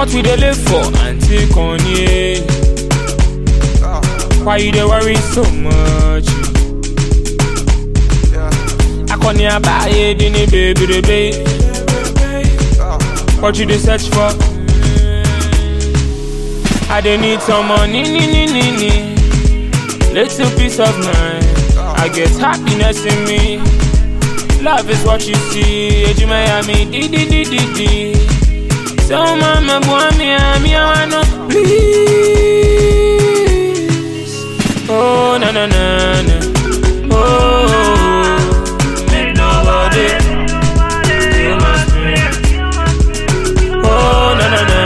What we dey live for? Auntie Connie. Why you dey worry so much? I can't hear about it, didn't baby. What you dey search for? I dey need some money, little peace of mind. I get happiness in me. Love is what you see. Eji Miami, di. So mama, boy, me, I wanna please. Oh, na. Oh, make nobody. You must be. Oh, na.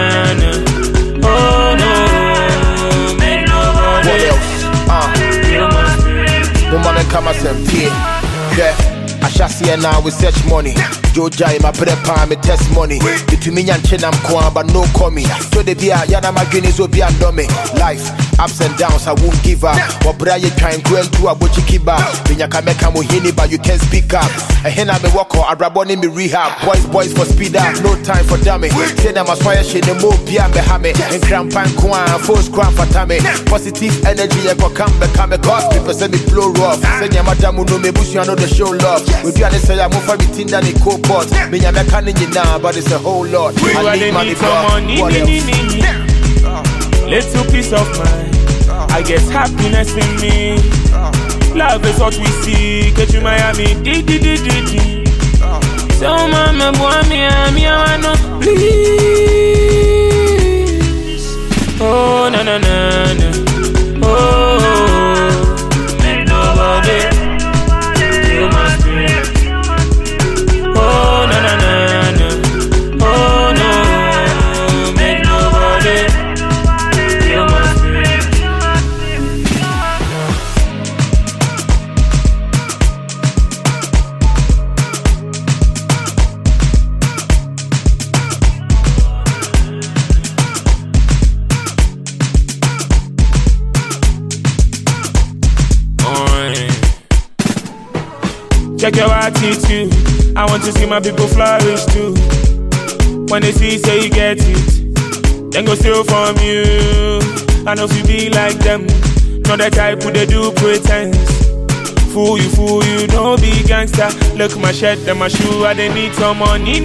Oh, no, make nobody. What else? You must be. Woman, come and say, yeah. I shall see her now with such money. Joja in my bread palm, me test money. Between me and Chenam Kwan, but no coming. So the beer, Yana Magrinis will be a dummy. Life, ups and downs, I won't give up. What Brian trying to enter a Bochikiba. When you can make a mohini, but you can't speak up. A hen I'm a walker, a raboni me rehab. Boys for speed up, no time for dummy. Then I'm a fire shit, the more Pia Behame. And Crampan Kwan, force Kwan for Tammy. Positive energy, I go come back, cause people say me blow rough. Say, Madame, no me bush, you know the show love. With you, I say, I'm over everything that they cope. Me and I can't now, but it's a whole lot. I need money, little peace of mind. I get happiness in me. Love is what we see. Get you Miami, di. So mama, boy, me, I wanna please. Oh, na. Oh, make nobody. You must be. Oh, na. Oh, no, make nobody. You must be. Check your attitude. I want to see my people flourish too. When they see, say you get it, then go steal from you. I know if you be like them, not the type who they do pretense. Fool you, no be gangster. Look my shirt and my shoe, I they need some money,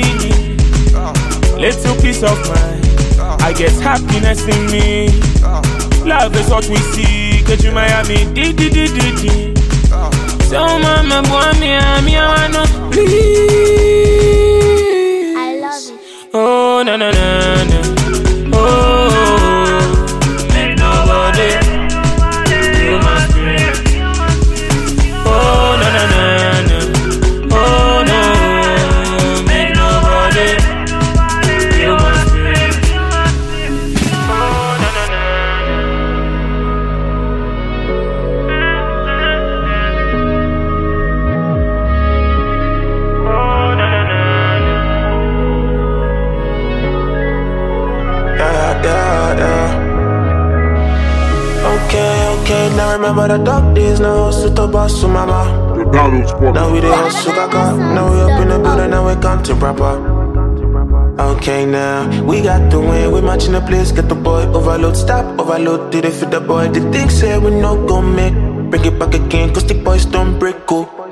little peace of mind. I get happiness in me. Love is what we see. Get you Miami, di. So mama, boy, me, I wanna please. I love it. Oh, na. Oh, make nobody. You must be. Oh, na. Oh, no, make nobody. You must be. Oh, na. Okay, now remember the dark days, now sit up boss to mama. Now we the hustle kaka, now we up in the building, now we come to proper. Okay now, we got the win, we matching the place, get the boy overload, stop, overload, did it fit the boy, the thing say we no go make, bring it back again, cause the boys don't break, go.